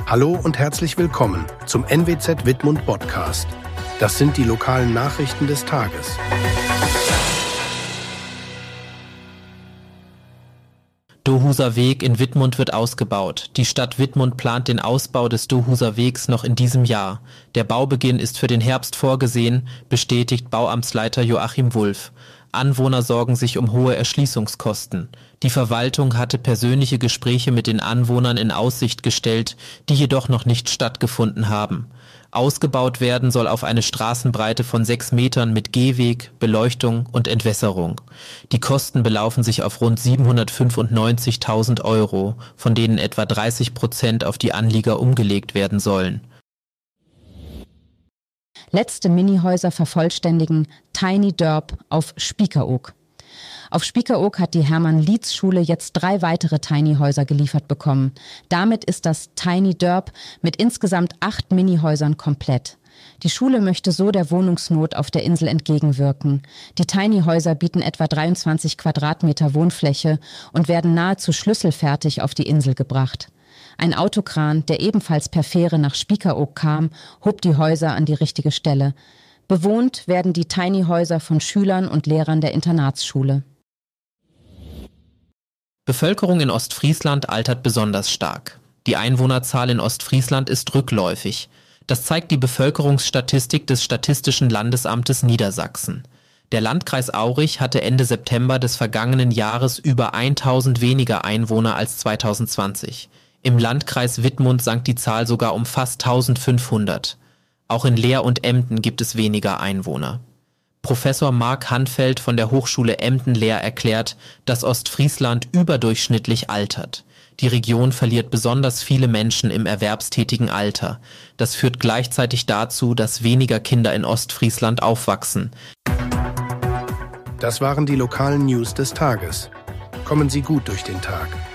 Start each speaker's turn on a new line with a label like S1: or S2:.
S1: Hallo und herzlich willkommen zum NWZ Wittmund Podcast. Das sind die lokalen Nachrichten des Tages.
S2: Dohuser Weg in Wittmund wird ausgebaut. Die Stadt Wittmund plant den Ausbau des Dohuser Wegs noch in diesem Jahr. Der Baubeginn ist für den Herbst vorgesehen, bestätigt Bauamtsleiter Joachim Wulff. Anwohner sorgen sich um hohe Erschließungskosten. Die Verwaltung hatte persönliche Gespräche mit den Anwohnern in Aussicht gestellt, die jedoch noch nicht stattgefunden haben. Ausgebaut werden soll auf eine Straßenbreite von 6 Metern mit Gehweg, Beleuchtung und Entwässerung. Die Kosten belaufen sich auf rund 795.000 €, von denen etwa 30% auf die Anlieger umgelegt werden sollen.
S3: Letzte Minihäuser vervollständigen Tiny Derb auf Spiekeroog. Auf Spiekeroog hat die Hermann-Lietz-Schule jetzt 3 weitere Tiny-Häuser geliefert bekommen. Damit ist das Tiny Derb mit insgesamt 8 Minihäusern komplett. Die Schule möchte so der Wohnungsnot auf der Insel entgegenwirken. Die Tiny-Häuser bieten etwa 23 Quadratmeter Wohnfläche und werden nahezu schlüsselfertig auf die Insel gebracht. Ein Autokran, der ebenfalls per Fähre nach Spiekeroog kam, hob die Häuser an die richtige Stelle. Bewohnt werden die Tiny-Häuser von Schülern und Lehrern der Internatsschule.
S2: Bevölkerung in Ostfriesland altert besonders stark. Die Einwohnerzahl in Ostfriesland ist rückläufig. Das zeigt die Bevölkerungsstatistik des Statistischen Landesamtes Niedersachsen. Der Landkreis Aurich hatte Ende September des vergangenen Jahres über 1000 weniger Einwohner als 2020. Im Landkreis Wittmund sank die Zahl sogar um fast 1500. Auch in Leer und Emden gibt es weniger Einwohner. Professor Marc Hanfeld von der Hochschule Emden-Leer erklärt, dass Ostfriesland überdurchschnittlich altert. Die Region verliert besonders viele Menschen im erwerbstätigen Alter. Das führt gleichzeitig dazu, dass weniger Kinder in Ostfriesland aufwachsen.
S1: Das waren die lokalen News des Tages. Kommen Sie gut durch den Tag.